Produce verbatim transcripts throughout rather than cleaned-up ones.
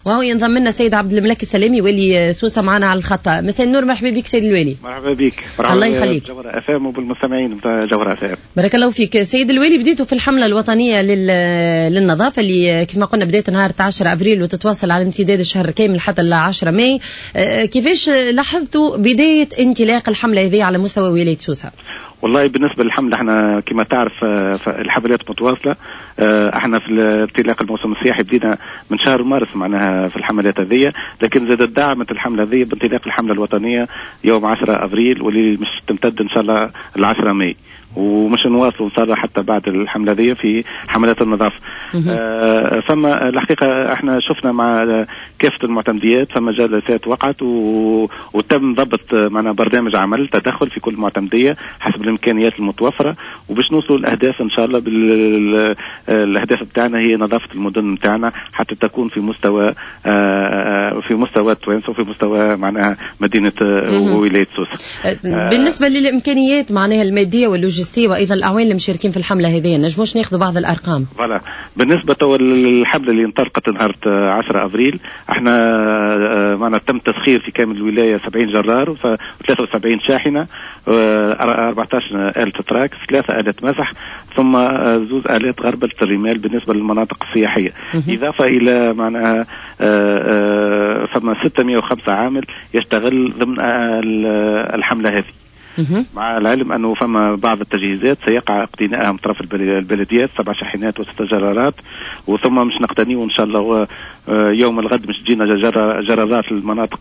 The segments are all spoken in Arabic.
وهو ينضم لنا سيد عبد الملك السلامي والي سوسة معنا على الخط. مساء النور، مرحبا بك سيد الوالي. مرحبا بك. الله يخليك. جوهرة اف ام وبالمستمعين نتاع جوهرة اف ام. بارك الله فيك سيد الوالي. بديتوا في الحملة الوطنية لل... للنظافة اللي كما قلنا بداية نهار عشرة أبريل وتتواصل على امتداد الشهر كامل حتى ل عشرة ماي. كيفاش لاحظتوا بداية انطلاق الحملة هذه على مستوى ولاية سوسة؟ والله بالنسبة للحملة احنا كما تعرف الحملات متواصلة. احنا في انطلاق الموسم السياحي بدينا من شهر مارس معناها في الحملات هذه، لكن زادت دعمت الحملة هذه بانطلاق الحملة الوطنية يوم عشرة أبريل واللي مش تمتد ان شاء الله ل عشرة ماي، ومش نواصلوا ان شاء الله حتى بعد الحملة هذه في حملات النظافة. آه فما الحقيقة احنا شفنا مع كافة المعتمديات فما جلسات وقعت و... وتم ضبط معنا برنامج عمل تدخل في كل معتمدية حسب الامكانيات المتوفرة، وباش نوصلوا الاهداف ان شاء الله. بالاهداف بتاعنا هي نظافة المدن بتاعنا حتى تكون في مستوى آه في مستوى توانسة وفي مستوى معناها مدينة وولاية سوسة. آه بالنسبة للامكانيات معناها المادية واللوجستية وايضا الاعوان اللي مشاركين في الحملة هذه نجموش ناخذوا بعض الارقام؟ فوالا بالنسبة للحملة اللي انطلقت نهار عشرة أبريل احنا معنا تم تسخير في كامل الولاية سبعين جرار وثلاثة وسبعين شاحنة، أربعة عشر آلة تراك، ثلاثة آلات مسح، ثم زوز آلات غربلة الرمال بالنسبة للمناطق السياحية. إضافة إلى معناها فما ستمائة وخمسة عامل يشتغل ضمن الحملة هذه، مع العلم أنه فما بعض التجهيزات سيقع اقتناءها من طرف البلديات، سبع شاحنات وست جرارات، وثم مش نقتنيه إن شاء الله يوم الغد مش تجينا جرارات المناطق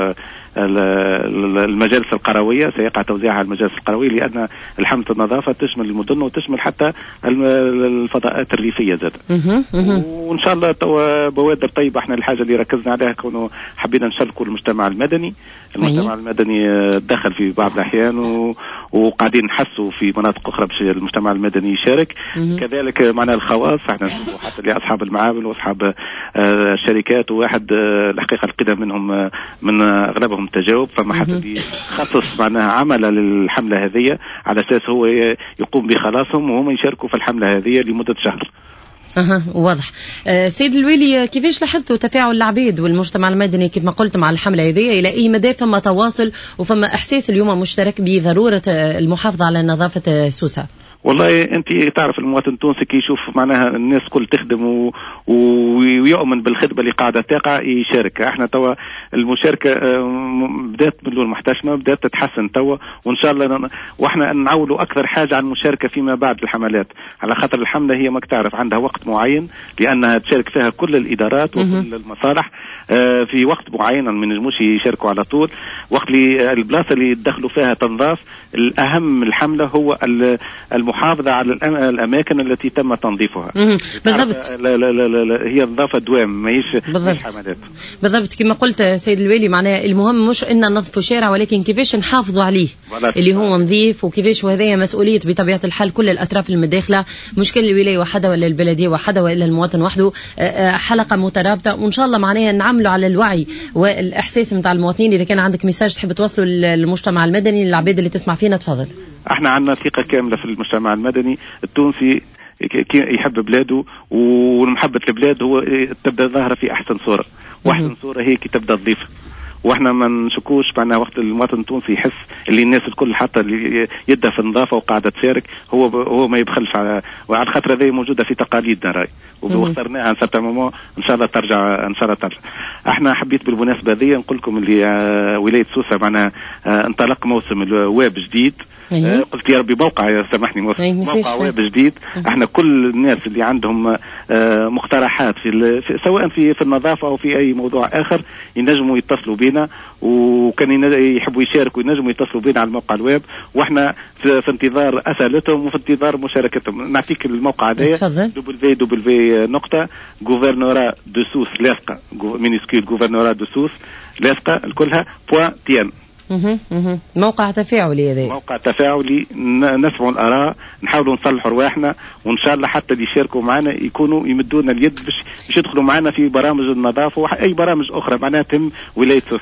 المجالس القروية، سيقع توزيعها على المجالس القروية، لأن الحملة النظافة تشمل المدن وتشمل حتى الفضاءات الريفية زاد. وإن شاء الله توا بوادر طيبة. احنا الحاجة اللي ركزنا عليها كونه حبينا نشاركوا المجتمع المدني. المجتمع المدني دخل في بعض الأحيان و... وقاعدين نحسوا في مناطق أخرى باش المجتمع المدني يشارك. كذلك معنا الخواص احنا نشوفوا حتى لأصحاب المعامل وأصحاب آه الشركات، وواحد آه الحقيقة القدم منهم آه من آه أغلبهم تجاوب، فما حد يخصص معناها عمل للحملة هذه على أساس هو يقوم بخلاصهم وهم يشاركوا في الحملة هذه لمدة شهر. اها واضح. أه سيد الوالي، كيفاش لاحظتوا تفاعل العبيد والمجتمع المدني كما قلت مع الحملة هذه؟ إلى أي مدى فما تواصل وفما إحساس اليوم مشترك بضرورة المحافظة على نظافة سوسة؟ والله انت تعرف المواطن التونسي كي يشوف معناها الناس كل تخدم و... ويؤمن بالخدمه اللي قاعده تقع يشارك. احنا توا المشاركه بدات من المحتشمه بدات تتحسن توا، وان شاء الله ن... واحنا نعولوا اكثر حاجه على المشاركه فيما بعد الحملات، على خاطر الحمله هي ماك تعرف عندها وقت معين لانها تشارك فيها كل الادارات وكل المصالح في وقت معين، ما نجموش يشاركوا على طول. وقت اللي البلاصه اللي يدخلوا فيها تنظاف، الاهم من الحمله هو المحافظه على الاماكن التي تم تنظيفها. بالضبط. لا لا لا لا هي نظافه دوام ماهيش حملات. بالضبط كما قلت سيد الوالي، معناها المهم مش ان ننظفوا شارع ولكن كيفاش نحافظوا عليه اللي هو نظيف، وكيفاش وهذه مسؤوليه بطبيعه الحال كل الاطراف المداخله، مش كل الولايه وحده ولا البلديه وحده ولا المواطن وحده، حلقه مترابطه. وان شاء الله معناها نعملوا على الوعي والاحساس نتاع المواطنين. اذا كان عندك ميساج تحب توصله للمجتمع المدني للعباد اللي تسمع فينا تفضل. احنا عندنا ثقه كامله في المجتمع المدني التونسي، يحب بلاده، والمحبة البلاد هو تبدأ ظاهرة في أحسن صورة، وأحسن صورة هي كي تبدأ تضيفها. واحنا ما نشكوش معنا وقت المواطن التونسي يحس اللي الناس الكل حتى اللي يدها في النظافه وقاعده تشارك هو هو ما يبخلش على، وعلى خاطر هذه موجوده في تقاليدنا راي واخترناها ان سارتا مومون ان شاء الله ترجع ان شاء الله ترجع. احنا حبيت بالمناسبه هذه نقول لكم اللي ولايه سوسه معنا انطلق موسم الواب جديد. أيه. قلت يا ربي موقع سامحني موقع, أيه موقع ويب جديد. أه. احنا كل الناس اللي عندهم مقترحات في, في سواء في في النظافه او في اي موضوع اخر ينجموا يتصلوا بينا، وكان يحبوا يشاركوا ينجموا يتصلوا بينا على الموقع الويب، واحنا في, في انتظار اسئلتهم وفي انتظار مشاركتهم. نعطيك الموقع هذايا دبليو دبليو نقطة غوفرنورا دو سوس لاصقه مينيسكول غوفرنورا دو سوس لاصقه الكلها بوان تي ان. اها موقع تفاعلي هذا، موقع تفاعلي نسمعوا الآراء، نحاولوا نصلحوا رواحنا، وإن شاء الله حتى اللي يشاركوا معنا يكونوا يمدونا اليد باش يدخلوا معنا في برامج النظافة وأي برامج أخرى معناها تهم ولاية سوسة.